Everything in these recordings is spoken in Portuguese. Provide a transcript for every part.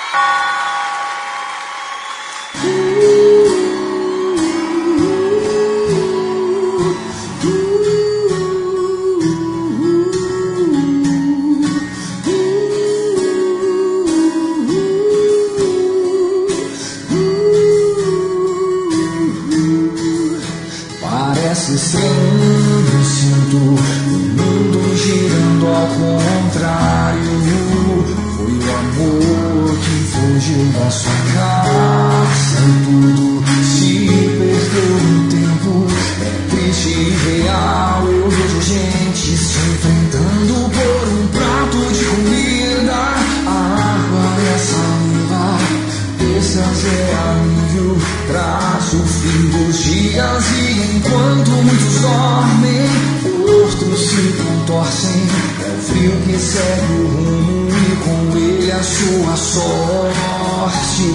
Parece estranho, sinto o mundo girando ao contrário. Foi o amor que fugiu da sua casa e tudo se perdeu no tempo. É triste e real, eu vejo gente se enfrentando por um prato de comida. A água e a saliva, essas é alívio, traz o fim dos dias. E enquanto muitos dormem, outros se contorcem. É o frio que segue o rumo e com ele a sua sorte.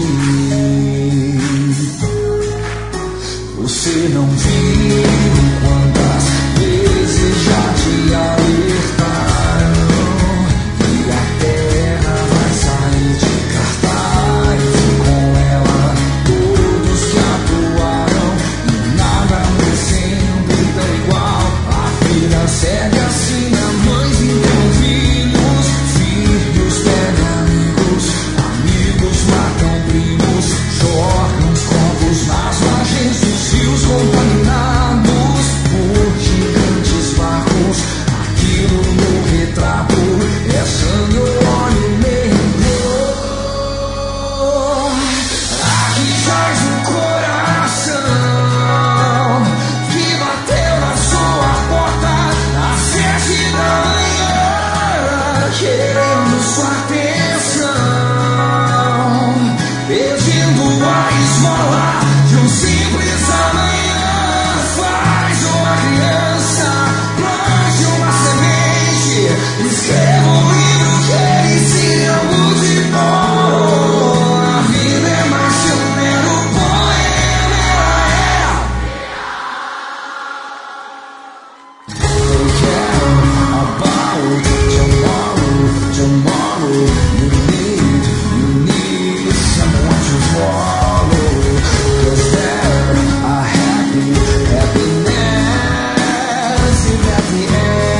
Você não viu quantas vezes já te alertaram que a terra vai sair de cartaz, e com ela todos que atuaram, e nada é sempre tão igual. A vida segue assim, a mães então filhos, filhos perdem amigos, amigos matam primos, jogam corpos nas margens dos rios contaminados por gigantes barcos. Aquilo no retrato é sangue, óleo negro. Aqui jaz o coração que bateu na sua porta às 7 da manhã, querendo sua atenção, pedindo a esmola de um simples amanhã. Faz uma criança, plante uma semente, escreva um livro que ele se algo de bom. A vida é mais que um mero poema, ela They care about tomorrow, tomorrow. You need someone to follow, 'cause they're a happiness at the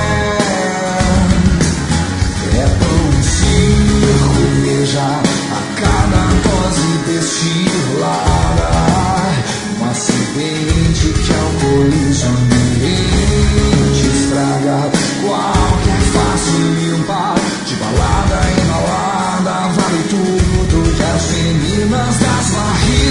end. É tão circo, veja a cada dose destilada, uma semente que alcooliza o ambiente, estraga qualquer face limpa, de balada inalada, vale tudo que as meninas das barrigas